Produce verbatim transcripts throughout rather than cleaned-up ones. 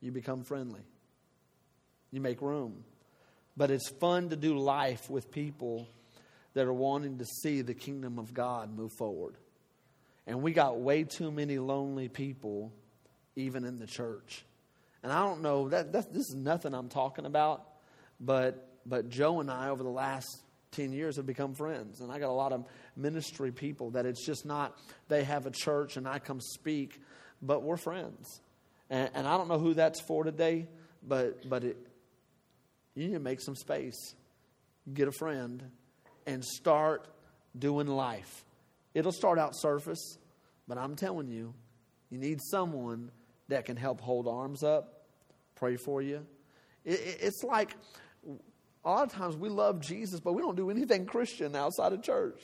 you become friendly. You make room. But it's fun to do life with people that are wanting to see the kingdom of God move forward. And we got way too many lonely people, even in the church. And I don't know, that, that this is nothing I'm talking about, but but Joe and I over the last ten years have become friends. And I got a lot of ministry people that it's just not, they have a church and I come speak, but we're friends. And, and I don't know who that's for today, but but it, you need to make some space, get a friend, and start doing life. It'll start out surface, but I'm telling you, you need someone that can help hold arms up, pray for you. It, it, it's like a lot of times we love Jesus, but we don't do anything Christian outside of church.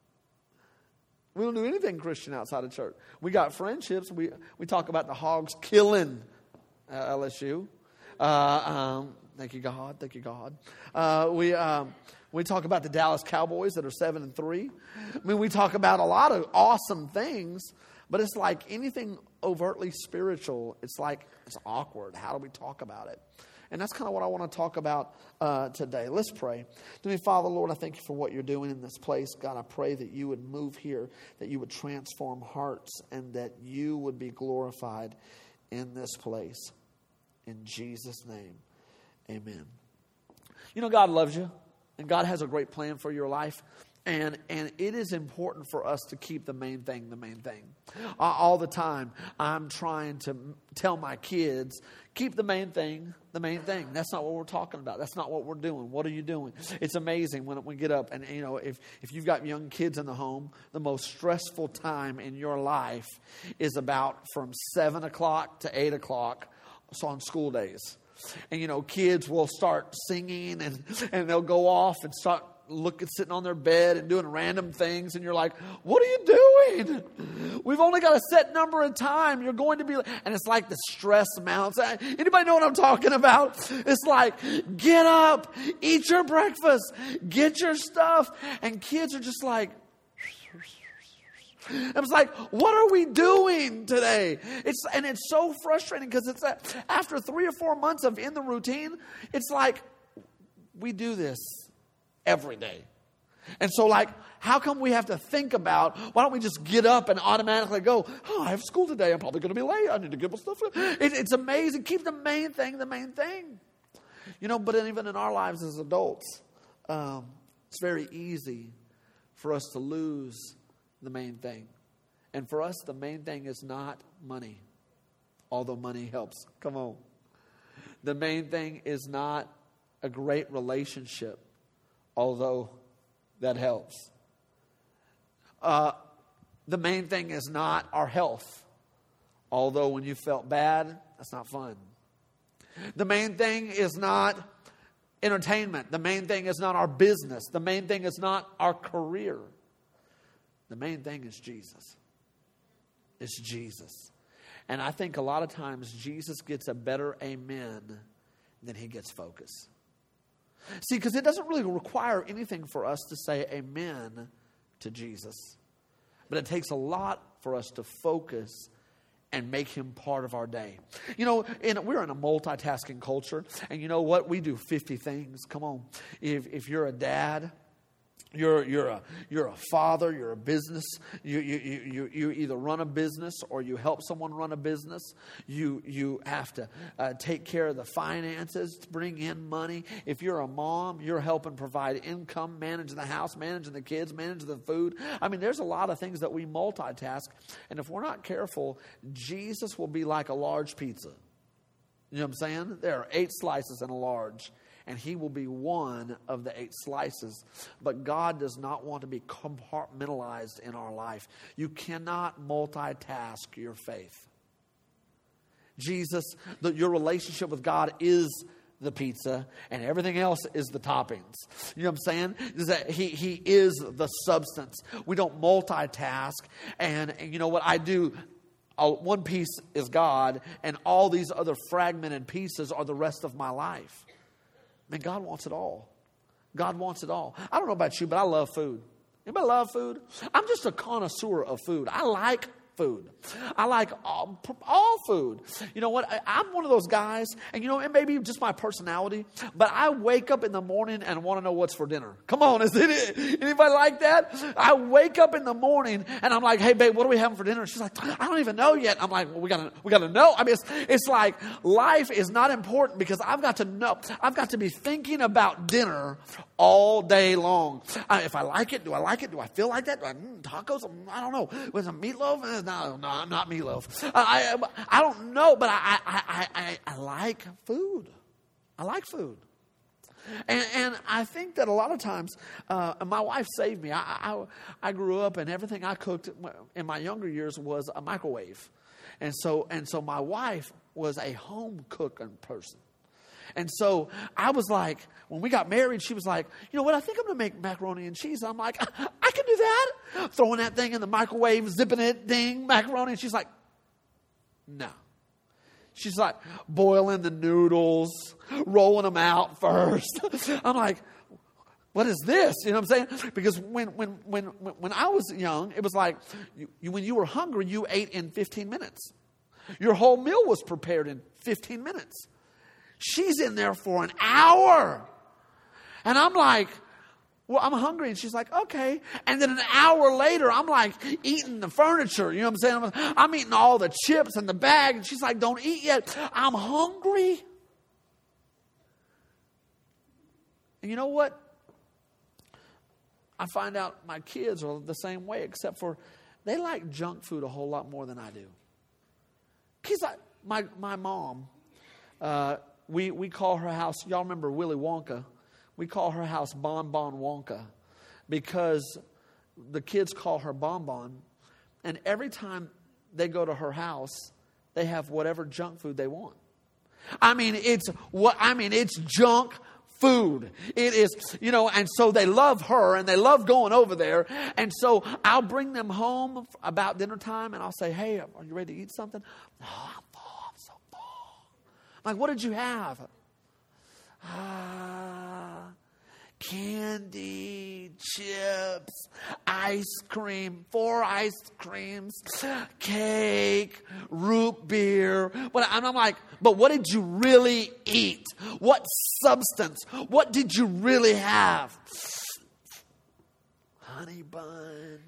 We don't do anything Christian outside of church. We got friendships. We we talk about the Hogs killing uh, L S U. Uh, um, thank you, God. Thank you, God. Uh, we um, we talk about the Dallas Cowboys that are seven and three. I mean, we talk about a lot of awesome things, but it's like anything overtly spiritual. It's like it's awkward. How do we talk about it? And that's kind of what I want to talk about uh, today. Let's pray. Dear Father, Lord, I thank you for what you're doing in this place. God, I pray that you would move here, that you would transform hearts, and that you would be glorified in this place. In Jesus' name, amen. You know, God loves you, and God has a great plan for your life. And and it is important for us to keep the main thing the main thing. Uh, all the time, I'm trying to tell my kids, keep the main thing the main thing. That's not what we're talking about. That's not what we're doing. What are you doing? It's amazing when we get up and, you know, if, if you've got young kids in the home, the most stressful time in your life is about from seven o'clock to eight o'clock so on school days. And, you know, kids will start singing and, and they'll go off and start looking, sitting on their bed and doing random things. And you're like, what are you doing? We've only got a set number of time. You're going to be, and it's like the stress mounts. Anybody know what I'm talking about? It's like, get up, eat your breakfast, get your stuff. And kids are just like, I was like, what are we doing today? It's and it's so frustrating because it's a, after three or four months of in the routine, it's like we do this every day. And so like, how come we have to think about, why don't we just get up and automatically go, oh, I have school today. I'm probably going to be late. I need to get my stuff. It, it's amazing. Keep the main thing the main thing. You know, but even in our lives as adults, um, it's very easy for us to lose the main thing. And for us, the main thing is not money, although money helps. Come on. The main thing is not a great relationship, although that helps. Uh, the main thing is not our health, although when you felt bad, that's not fun. The main thing is not entertainment. The main thing is not our business. The main thing is not our career. The main thing is Jesus. It's Jesus. And I think a lot of times Jesus gets a better amen than he gets focus. See, because it doesn't really require anything for us to say amen to Jesus. But it takes a lot for us to focus and make him part of our day. You know, in, we're in a multitasking culture. And you know what? We do fifty things. Come on. If, if you're a dad, You're you're a you're a father. You're a business. You you you you either run a business or you help someone run a business. You you have to uh, take care of the finances, to bring in money. If you're a mom, you're helping provide income, managing the house, managing the kids, managing the food. I mean, there's a lot of things that we multitask, and if we're not careful, Jesus will be like a large pizza. You know what I'm saying? There are eight slices in a large. And he will be one of the eight slices. But God does not want to be compartmentalized in our life. You cannot multitask your faith. Jesus, the, your relationship with God is the pizza, and everything else is the toppings. You know what I'm saying? Is that he, he is the substance. We don't multitask. And, and you know what I do? Uh, one piece is God, and all these other fragmented pieces are the rest of my life. Man, God wants it all. God wants it all. I don't know about you, but I love food. Anybody love food? I'm just a connoisseur of food. I like food. I like all, all food. You know what? I, I'm one of those guys, and you know, it may be just my personality, but I wake up in the morning and want to know what's for dinner. Come on, is it anybody like that? I wake up in the morning and I'm like, hey, babe, what are we having for dinner? She's like, I don't even know yet. I'm like, well, we gotta, we gotta know. I mean, it's, it's like life is not important because I've got to know. I've got to be thinking about dinner all day long. I, if I like it, do I like it? Do I feel like that? Do I, mm, tacos? I don't know. Was it meatloaf? No, no, not meatloaf. I, I, I don't know, but I, I, I, I, I like food. I like food. And, and I think that a lot of times, uh, my wife saved me. I, I, I grew up and everything I cooked in my younger years was a microwave. And so, and so my wife was a home cooking person. And so I was like, when we got married, she was like, you know what, I think I'm going to make macaroni and cheese. I'm like, I, I can do that. Throwing that thing in the microwave, zipping it, ding, macaroni. And she's like, no. She's like boiling the noodles, rolling them out first. I'm like, what is this? You know what I'm saying? Because when when when when I was young, it was like you, you, when you were hungry, you ate in fifteen minutes. Your whole meal was prepared in fifteen minutes. She's in there for an hour. And I'm like, well, I'm hungry. And she's like, okay. And then an hour later, I'm like eating the furniture. You know what I'm saying? I'm, I'm eating all the chips in the bag. And she's like, don't eat yet. I'm hungry. And you know what? I find out my kids are the same way, except for they like junk food a whole lot more than I do. Because my, my mom, uh, we, we call her house, y'all remember Willy Wonka? We call her house Bon Bon Wonka because the kids call her Bon Bon. And every time they go to her house, they have whatever junk food they want. I mean, it's what I mean, it's junk food. It is, you know, and so they love her and they love going over there. And so I'll bring them home about dinner time and I'll say, hey, are you ready to eat something? No, I'm full. I'm so full. I'm like, what did you have? Ah, candy, chips, ice cream, four ice creams, cake, root beer. But I'm like, but what did you really eat? What substance? What did you really have? Honey bun.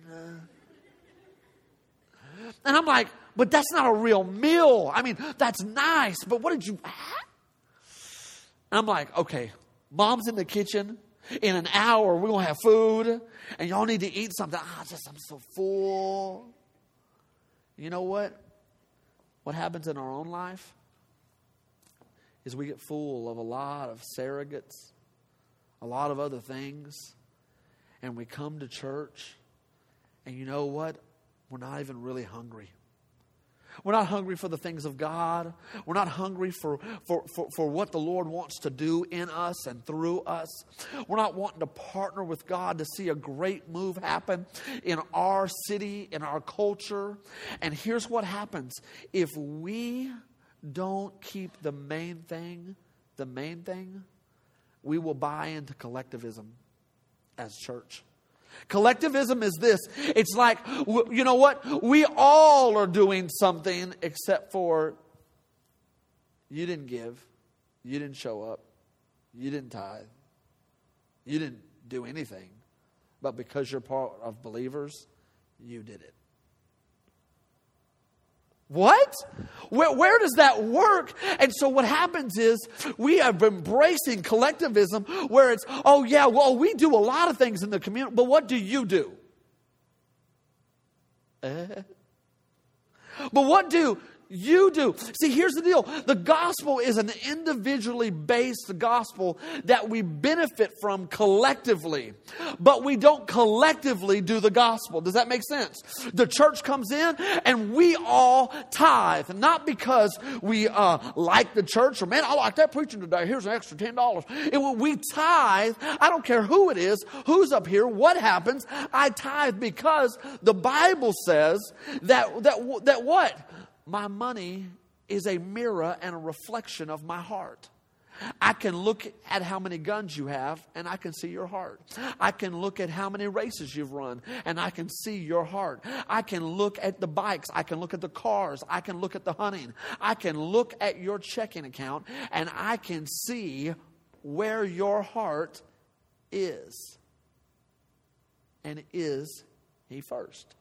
And I'm like, but that's not a real meal. I mean, that's nice, but what did you have? And I'm like, okay, mom's in the kitchen. In an hour, we're going to have food. And y'all need to eat something. Ah, just, I'm so full. You know what? What happens in our own life is we get full of a lot of surrogates, a lot of other things. And we come to church. And you know what? We're not even really hungry. We're not hungry for the things of God. We're not hungry for, for, for, for what the Lord wants to do in us and through us. We're not wanting to partner with God to see a great move happen in our city, in our culture. And here's what happens. If we don't keep the main thing, the main thing, we will buy into collectivism as church. Collectivism is this. It's like, you know what? We all are doing something except for you didn't give. You didn't show up. You didn't tithe. You didn't do anything. But because you're part of believers, you did it. What? Where, where does that work? And so what happens is we are embracing collectivism where it's, oh yeah, well, we do a lot of things in the community, but what do you do? Uh, but what do you do? See, here's the deal. The gospel is an individually based gospel that we benefit from collectively. But we don't collectively do the gospel. Does that make sense? The church comes in and we all tithe. Not because we uh, like the church or, man, I like that preaching today. Here's an extra ten dollars. It, we tithe. I don't care who it is, who's up here, what happens. I tithe because the Bible says that, that, that what? My money is a mirror and a reflection of my heart. I can look at how many guns you have, and I can see your heart. I can look at how many races you've run, and I can see your heart. I can look at the bikes. I can look at the cars. I can look at the hunting. I can look at your checking account, and I can see where your heart is. And is He first?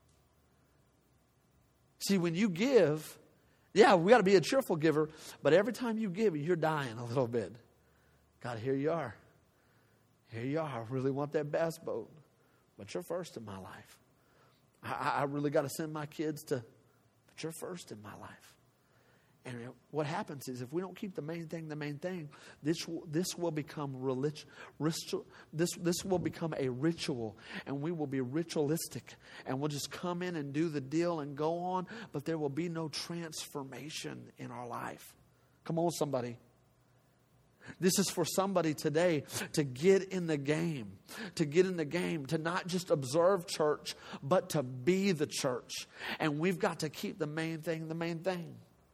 See, when you give, yeah, we got to be a cheerful giver, but every time you give, you're dying a little bit. God, here you are. Here you are. I really want that bass boat, but you're first in my life. I, I really got to send my kids to, but you're first in my life. And what happens is if we don't keep the main thing the main thing, this will, this will become relig- ritual. This this will become a ritual, and we will be ritualistic, and we'll just come in and do the deal and go on. But there will be no transformation in our life. Come on, somebody. This is for somebody today to get in the game, to get in the game, to not just observe church, but to be the church. And we've got to keep the main thing the main thing.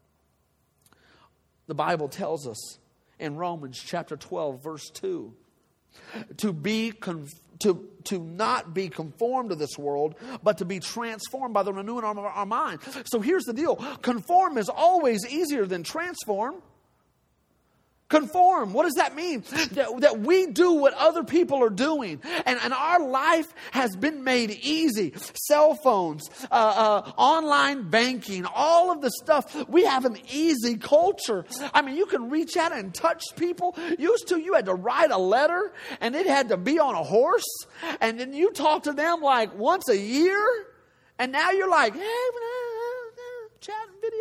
The Bible tells us in Romans chapter twelve, verse two, to be con- to, to not be conformed to this world, but to be transformed by the renewing of our, our mind. So here's the deal. Conform is always easier than transform. Conform. What does that mean? That, that we do what other people are doing. And, and our life has been made easy. Cell phones, uh, uh, online banking, all of the stuff. We have an easy culture. I mean, you can reach out and touch people. Used to, you had to write a letter and it had to be on a horse. And then you talk to them like once a year. And now you're like, hey, chat and video.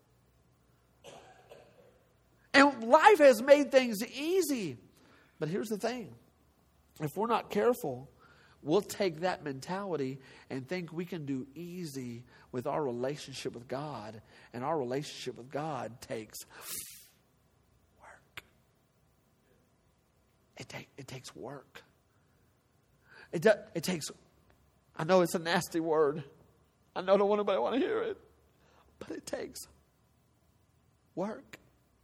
And life has made things easy. But here's the thing. If we're not careful, we'll take that mentality and think we can do easy with our relationship with God. And our relationship with God takes work. It, take, it takes work. It, do, it takes, I know it's a nasty word. I know I don't want anybody to want to hear it. But it takes work.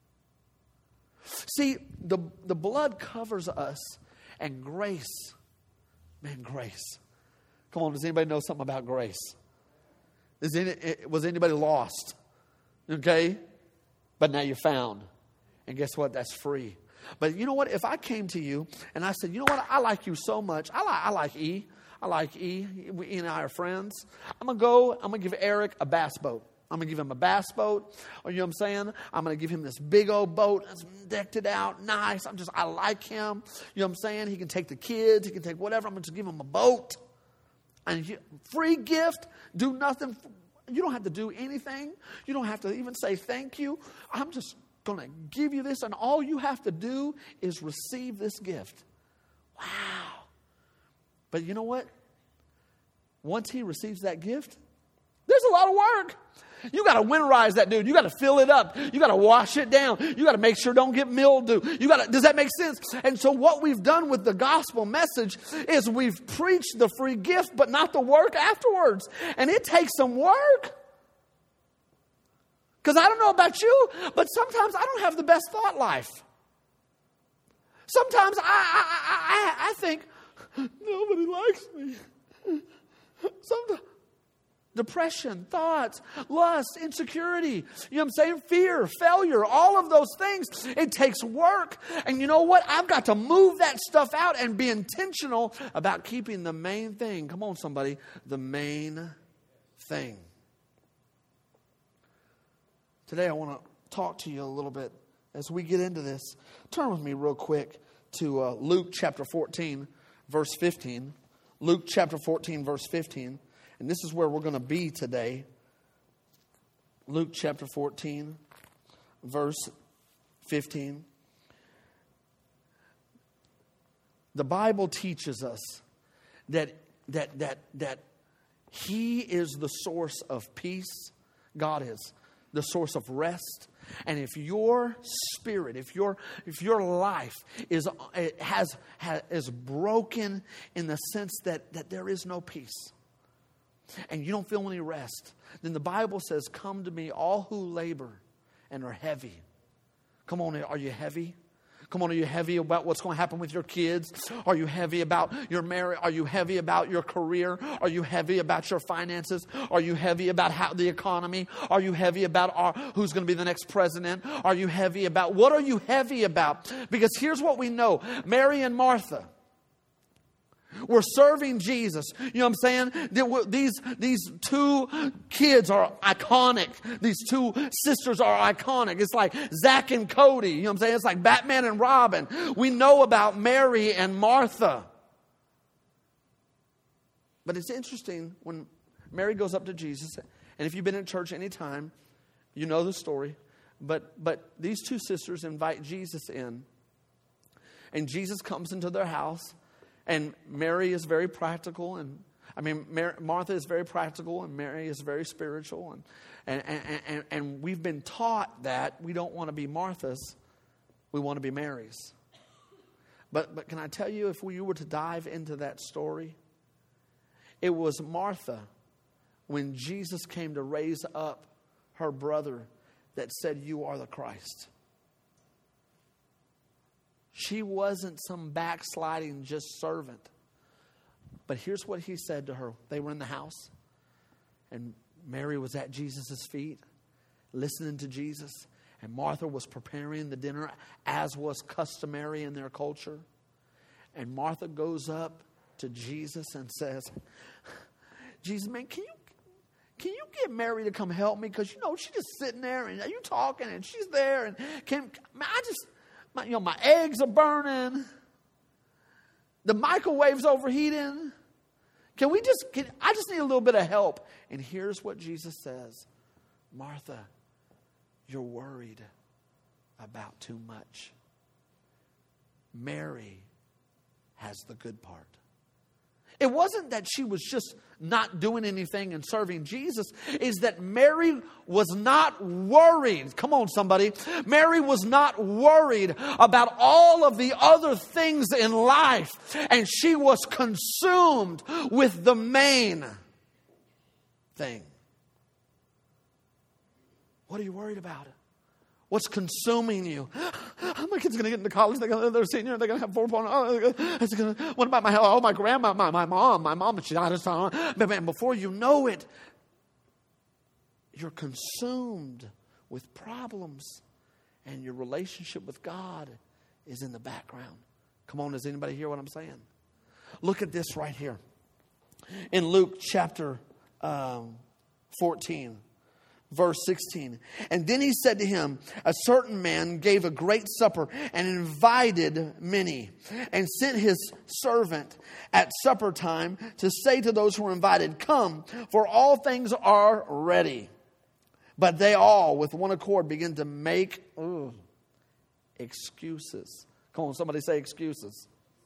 See, the, the blood covers us, and grace, man, grace. Come on, does anybody know something about grace? Is any, was anybody lost? Okay? But now you're found. And guess what? That's free. But you know what? If I came to you and I said, you know what? I like you so much. I like, I like E. I like E. E and I are friends. I'm going to go, I'm going to give Eric a bass boat. I'm going to give him a bass boat. Or you know what I'm saying? I'm going to give him this big old boat that's decked it out. Nice. I'm just, I like him. You know what I'm saying? He can take the kids. He can take whatever. I'm going to just give him a boat. And you, free gift. Do nothing. You don't have to do anything. You don't have to even say thank you. I'm just going to give you this. And all you have to do is receive this gift. Wow. But you know what? Once he receives that gift, there's a lot of work. You got to winterize that dude. You got to fill it up. You got to wash it down. You got to make sure it don't get mildew. You got to, does that make sense? And so what we've done with the gospel message is we've preached the free gift, but not the work afterwards. And it takes some work. Because I don't know about you, but sometimes I don't have the best thought life. Sometimes I, I, I, I think, nobody likes me. Sometimes. Depression, thoughts, lust, insecurity, you know what I'm saying? Fear, failure, all of those things. It takes work. And you know what? I've got to move that stuff out and be intentional about keeping the main thing. Come on, somebody. The main thing. Today I want to talk to you a little bit as we get into this. Turn with me real quick to uh, Luke chapter fourteen, verse fifteen. Luke chapter fourteen, verse fifteen. And this is where we're going to be today. Luke chapter fourteen, verse fifteen. The Bible teaches us that, that, that, that He is the source of peace. God is the source of rest. And if your spirit, if your if your life is has, has is broken in the sense that, that there is no peace, and you don't feel any rest, then the Bible says, come to me, all who labor and are heavy. Come on, are you heavy? Come on, are you heavy about what's going to happen with your kids? Are you heavy about your marriage? Are you heavy about your career? Are you heavy about your finances? Are you heavy about how the economy? Are you heavy about our, who's going to be the next president? Are you heavy about, what are you heavy about? Because here's what we know. Mary and Martha were serving Jesus. You know what I'm saying? These, these two kids are iconic. These two sisters are iconic. It's like Zach and Cody. You know what I'm saying? It's like Batman and Robin. We know about Mary and Martha. But it's interesting when Mary goes up to Jesus. And if you've been in church any time, you know the story. But, but these two sisters invite Jesus in. And Jesus comes into their house. And Mary is very practical, and I mean, Mary, Martha is very practical, and Mary is very spiritual. And, and, and, and, and we've been taught that we don't want to be Marthas, we want to be Marys. But, but can I tell you, if we were to dive into that story, it was Martha, when Jesus came to raise up her brother, that said, "You are the Christ." She wasn't some backsliding just servant. But here's what he said to her. They were in the house. And Mary was at Jesus' feet, listening to Jesus. And Martha was preparing the dinner, as was customary in their culture. And Martha goes up to Jesus and says, "Jesus, man, can you Can you get Mary to come help me? Because, you know, she's just sitting there and you talking and she's there. And can man, I just... My, you know, my eggs are burning. The microwave's overheating. Can we just, can, I just need a little bit of help." And here's what Jesus says. "Martha, you're worried about too much. Mary has the good part." It wasn't that she was just not doing anything and serving Jesus. It's that Mary was not worried. Come on, somebody. Mary was not worried about all of the other things in life. And she was consumed with the main thing. What are you worried about? What's consuming you? Oh, my kid's going to get into college. They're, gonna, they're senior. They're going to have four point oh. Oh, what about my health? Oh, my grandma, my, my mom. My mom, she died of time. But man, before you know it, you're consumed with problems. And your relationship with God is in the background. Come on, does anybody hear what I'm saying? Look at this right here. In Luke chapter um, fourteen. Verse sixteen. "And then he said to him, a certain man gave a great supper and invited many, and sent his servant at supper time to say to those who were invited, 'Come, for all things are ready.' But they all, with one accord, began to make ugh, excuses." Come on, somebody say excuses.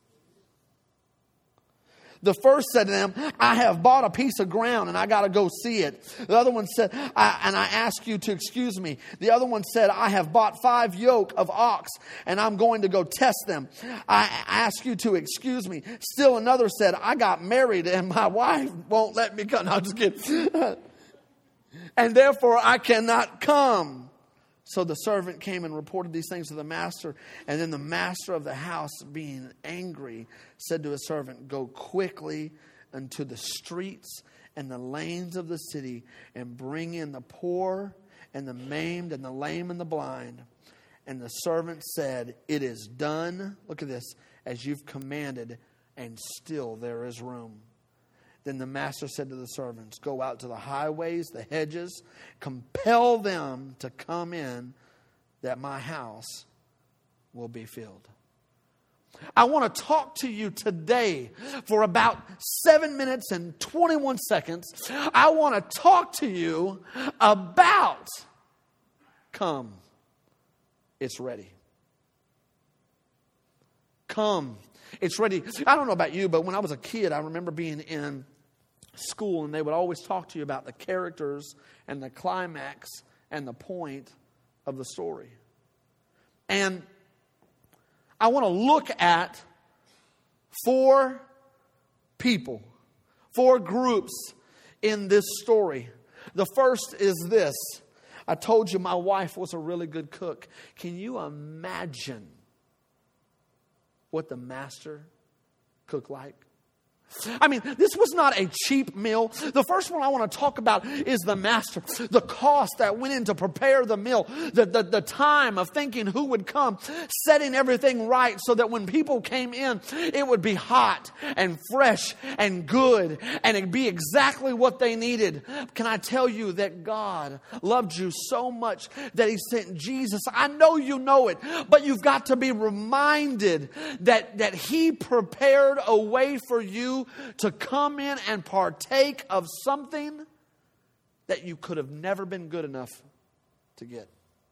The first said to them, "I have bought a piece of ground and I got to go see it." The other one said, I, and I ask you to excuse me. The other one said, "I have bought five yoke of ox and I'm going to go test them. I ask you to excuse me." Still another said, "I got married and my wife won't let me come." No, I'm just kidding. "And therefore I cannot come." So the servant came and reported these things to the master. And then the master of the house, being angry, said to his servant, "Go quickly into the streets and the lanes of the city and bring in the poor and the maimed and the lame and the blind." And the servant said, "It is done," look at this, "as you've commanded, and still there is room." Then the master said to the servants, "Go out to the highways, the hedges, compel them to come in, that my house will be filled." I want to talk to you today for about seven minutes and twenty-one seconds. I want to talk to you about come. It's ready. Come. It's ready. I don't know about you, but when I was a kid, I remember being in school and they would always talk to you about the characters and the climax and the point of the story. And I want to look at four people, four groups in this story. The first is this. I told you my wife was a really good cook. Can you imagine what the master cooked like? I mean, this was not a cheap meal. The first one I want to talk about is the master. The cost that went in to prepare the meal. The, the, the time of thinking who would come. Setting everything right so that when people came in, it would be hot and fresh and good. And it'd be exactly what they needed. Can I tell you that God loved you so much that He sent Jesus? I know you know it. But you've got to be reminded that, that He prepared a way for you to come in and partake of something that you could have never been good enough to get.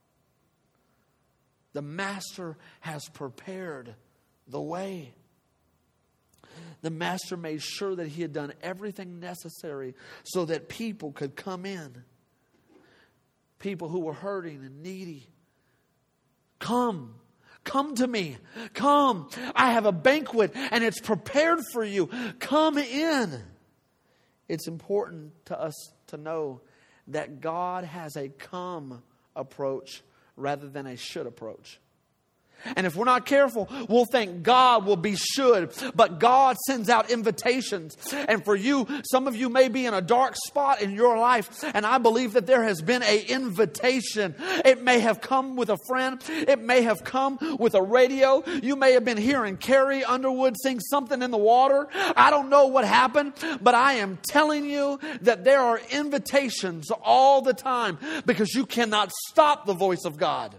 The master has prepared the way. The master made sure that he had done everything necessary so that people could come in. People who were hurting and needy. Come. Come to me. Come. I have a banquet and it's prepared for you. Come in. It's important to us to know that God has a come approach rather than a should approach. And if we're not careful, we'll think God will be should. But God sends out invitations. And for you, some of you may be in a dark spot in your life. And I believe that there has been an invitation. It may have come with a friend. It may have come with a radio. You may have been hearing Carrie Underwood sing Something in the Water. I don't know what happened. But I am telling you that there are invitations all the time. Because you cannot stop the voice of God.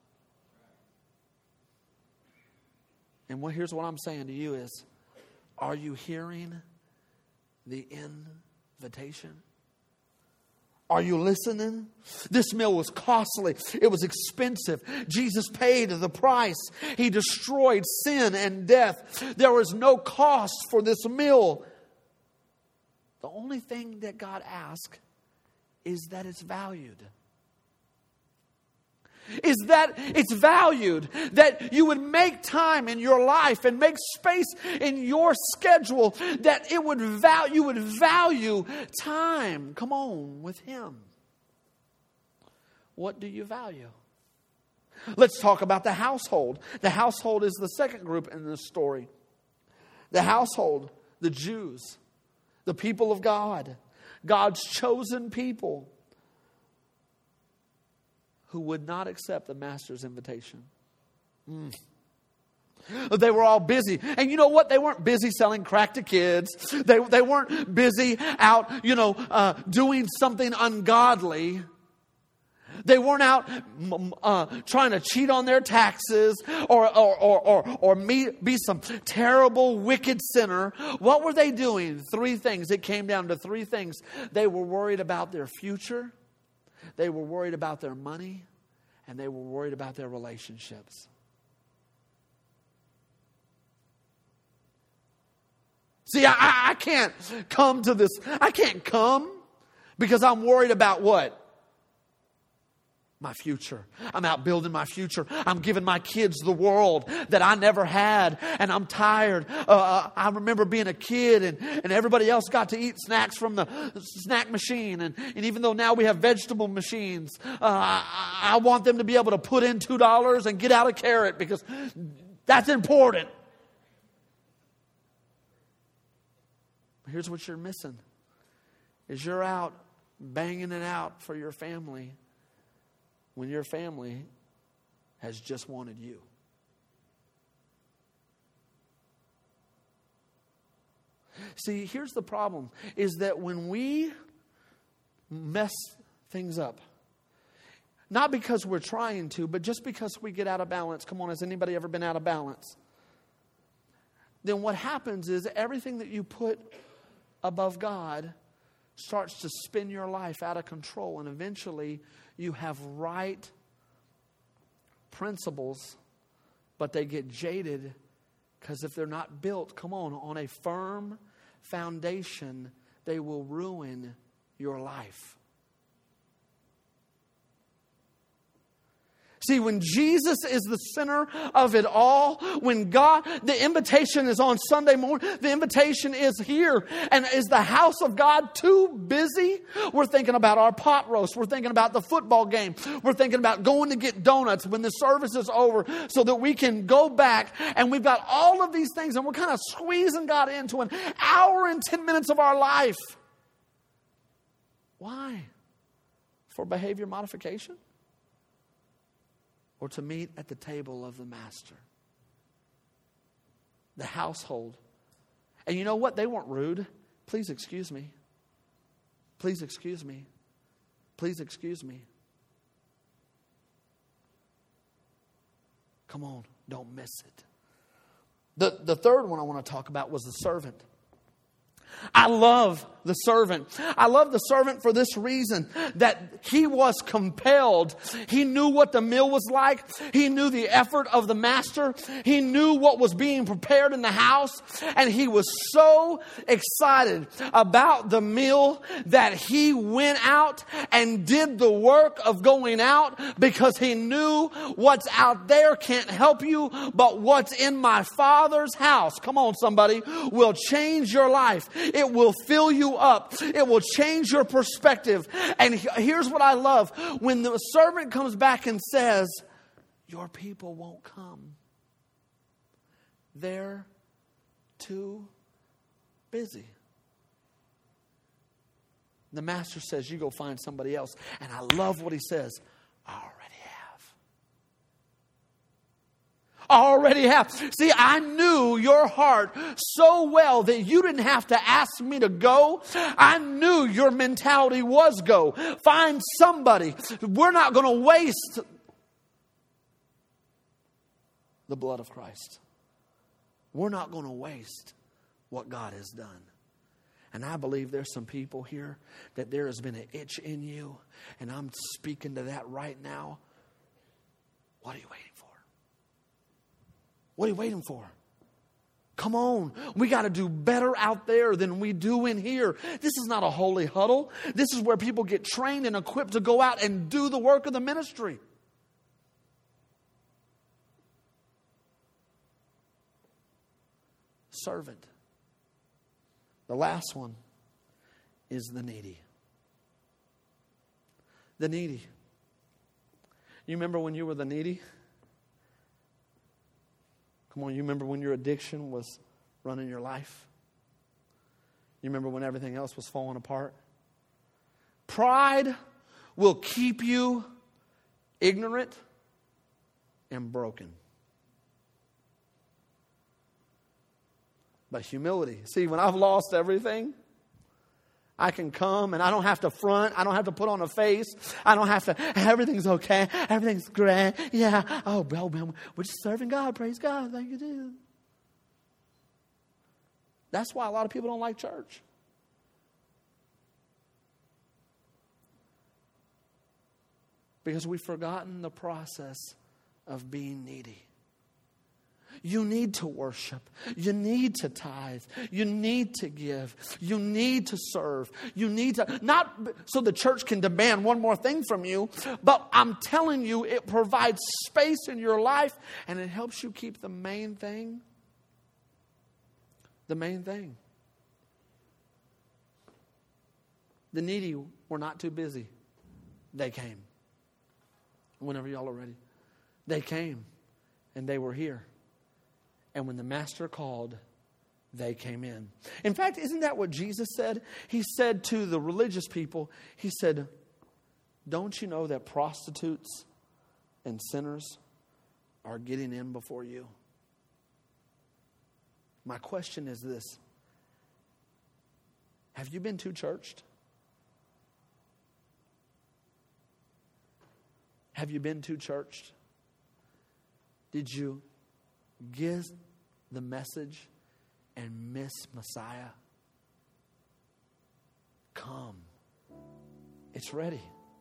And what, here's what I'm saying to you is, are you hearing the invitation? Are you listening? This meal was costly. It was expensive. Jesus paid the price. He destroyed sin and death. There was no cost for this meal. The only thing that God asks is that it's valued. Is that it's valued, that you would make time in your life and make space in your schedule, that it would value, you would value time. Come on, with Him. What do you value? Let's talk about the household. The household is the second group in this story. The household, the Jews, the people of God, God's chosen people, who would not accept the master's invitation. Mm. They were all busy. And you know what? They weren't busy selling crack to kids. They, they weren't busy out, you know, uh, doing something ungodly. They weren't out uh, trying to cheat on their taxes or or or or, or me, be some terrible, wicked sinner. What were they doing? Three things. It came down to three things. They were worried about their future. They were worried about their money, and they were worried about their relationships. See, I, I can't come to this. I can't come because I'm worried about what? My future. I'm out building my future. I'm giving my kids the world that I never had. And I'm tired. Uh, I remember being a kid and, and everybody else got to eat snacks from the snack machine. And, and even though now we have vegetable machines, uh, I, I want them to be able to put in two dollars and get out a carrot because that's important. Here's what you're missing. Is you're out banging it out for your family when your family has just wanted you. See, here's the problem, is that when we mess things up, not because we're trying to, but just because we get out of balance. Come on, has anybody ever been out of balance? Then what happens is everything that you put above God starts to spin your life out of control, and eventually you have right principles, but they get jaded because if they're not built, come on, on a firm foundation, they will ruin your life. See, when Jesus is the center of it all, when God, the invitation is on Sunday morning, the invitation is here. And is the house of God too busy? We're thinking about our pot roast. We're thinking about the football game. We're thinking about going to get donuts when the service is over so that we can go back. And we've got all of these things and we're kind of squeezing God into an hour and ten minutes of our life. Why? For behavior modification? Or to meet at the table of the Master? The household. And you know what? They weren't rude. Please excuse me. Please excuse me. Please excuse me. Come on, don't miss it. The, the third one I want to talk about was the servant. I love the servant. I love the servant for this reason, that he was compelled. He knew what the meal was like. He knew the effort of the master. He knew what was being prepared in the house. And he was so excited about the meal that he went out and did the work of going out, because he knew what's out there can't help you, but what's in my Father's house, come on somebody, will change your life. It will fill you up. It will change your perspective. And here's what I love. When the servant comes back and says, your people won't come. They're too busy. The master says, you go find somebody else. And I love what he says. I already I already have. See, I knew your heart so well that you didn't have to ask me to go. I knew your mentality was go. Find somebody. We're not going to waste the blood of Christ. We're not going to waste what God has done. And I believe there's some people here that there has been an itch in you. And I'm speaking to that right now. What are you waiting for? What are you waiting for? Come on. We got to do better out there than we do in here. This is not a holy huddle. This is where people get trained and equipped to go out and do the work of the ministry. Servant. The last one is the needy. The needy. You remember when you were the needy? Come on, you remember when your addiction was running your life? You remember when everything else was falling apart? Pride will keep you ignorant and broken. But humility, see, when I've lost everything, I can come and I don't have to front. I don't have to put on a face. I don't have to, everything's okay. Everything's great. Yeah. Oh, well, man, we're just serving God. Praise God. Thank you, Jesus. That's why a lot of people don't like church. Because we've forgotten the process of being needy. You need to worship. You need to tithe. You need to give. You need to serve. You need to, not so the church can demand one more thing from you, but I'm telling you, it provides space in your life and it helps you keep the main thing. The main thing. The needy were not too busy. They came. Whenever y'all are ready. They came and they were here. And when the master called, they came in. In fact, isn't that what Jesus said? He said to the religious people, he said, don't you know that prostitutes and sinners are getting in before you? My question is this. Have you been too churched? Have you been too churched? Did you give the message and miss Messiah? Come. It's ready.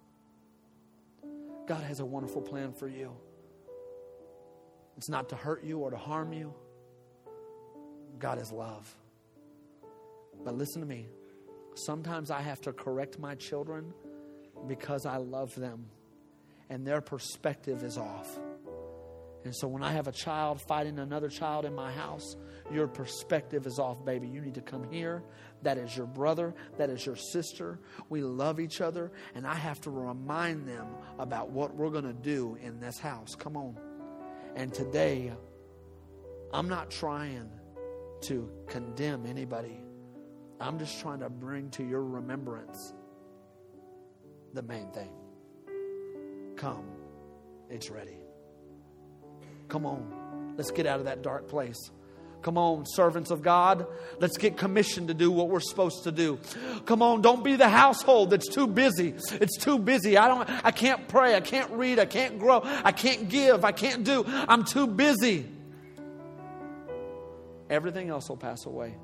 God has a wonderful plan for you. It's not to hurt you or to harm you. God is love. But listen to me. Sometimes I have to correct my children because I love them. and their perspective is off. And so when I have a child fighting another child in my house, your perspective is off, baby. You need to come here. That is your brother. That is your sister. We love each other. And I have to remind them about what we're going to do in this house. Come on. And today, I'm not trying to condemn anybody. I'm just trying to bring to your remembrance the main thing. Come. It's ready. Come on. Let's get out of that dark place. Come on, servants of God. Let's get commissioned to do what we're supposed to do. Come on, don't be the household that's too busy. It's too busy. I don't I can't pray, I can't read, I can't grow, I can't give, I can't do. I'm too busy. Everything else will pass away.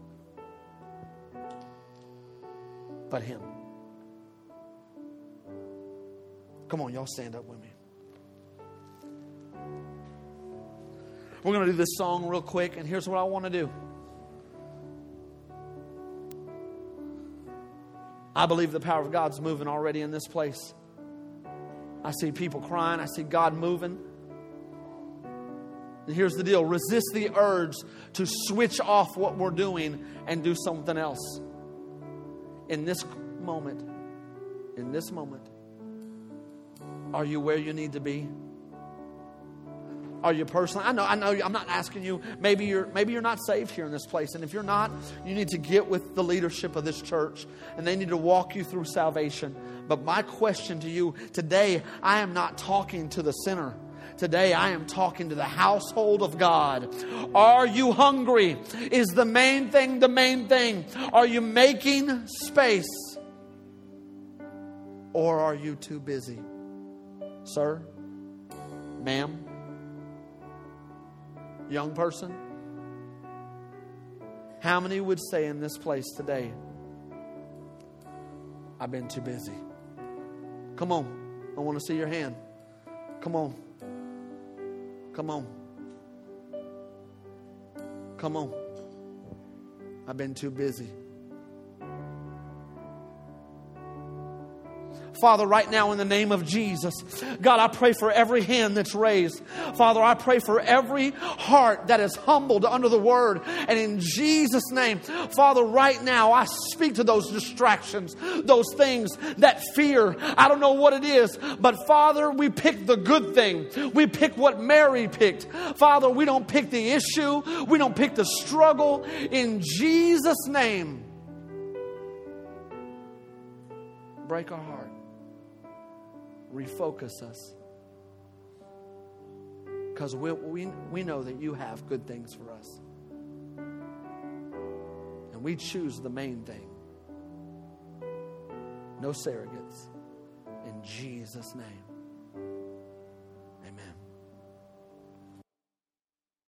But Him. Come on, y'all stand up with me. We're going to do this song real quick, and here's what I want to do. I believe the power of God's moving already in this place. I see people crying. I see God moving. And here's the deal. Resist the urge to switch off what we're doing and do something else. In this moment, in this moment, are you where you need to be? Are you personally? I know, I know. I'm not asking you. Maybe you're, maybe you're not saved here in this place, and if you're not, you need to get with the leadership of this church, and they need to walk you through salvation. But my question to you today, I am not talking to the sinner. Today, I am talking to the household of God. Are you hungry? Is the main thing the main thing? Are you making space, or are you too busy, sir, ma'am? Young person, how many would say in this place today, I've been too busy? Come on. I want to see your hand. Come on. Come on. Come on. I've been too busy. Father, right now in the name of Jesus, God, I pray for every hand that's raised. Father, I pray for every heart that is humbled under the word. And in Jesus' name, Father, right now, I speak to those distractions, those things, that fear. I don't know what it is, but Father, we pick the good thing. We pick what Mary picked. Father, we don't pick the issue. We don't pick the struggle. In Jesus' name, break our heart. Refocus us. Because we, we, we know that you have good things for us. And we choose the main thing. No surrogates. In Jesus' name.